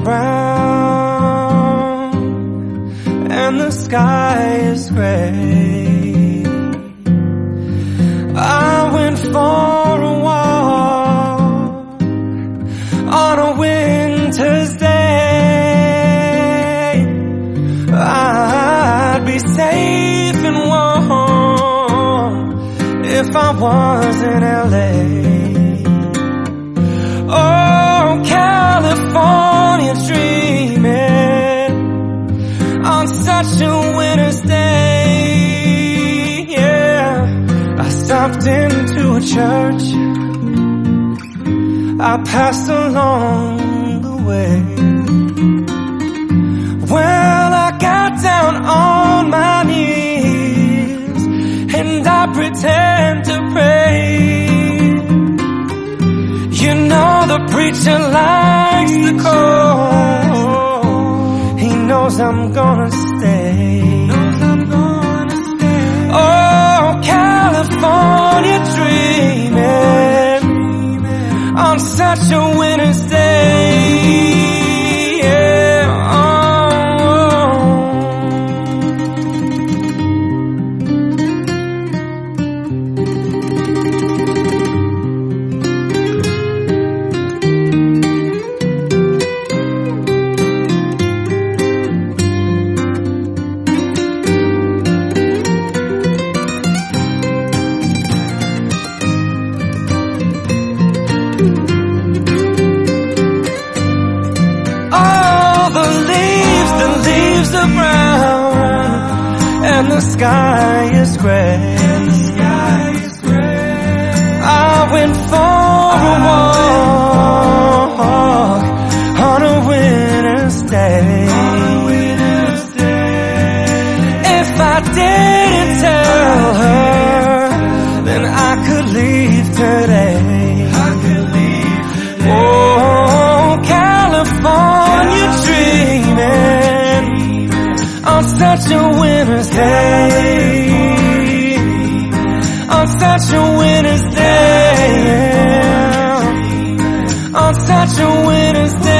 brown and the sky is gray. I went for a walk on a winter's day. I'd be safe and warm if I was in LA. Oh, California dreaming on such a winter's day. Yeah, I stopped into a church I passed along the way. Well, I got down on my knees and I pretend to pray. You know the preacher likes the cold. He knows I'm gonna stay. Oh, California dreaming on such a winter's day. And the sky is gray. I went for a walk on a winter's day. If I didn't tell her, then I could leave today. Oh, California dreaming on such a winter's day. On such a winter's day. On such a winter's day.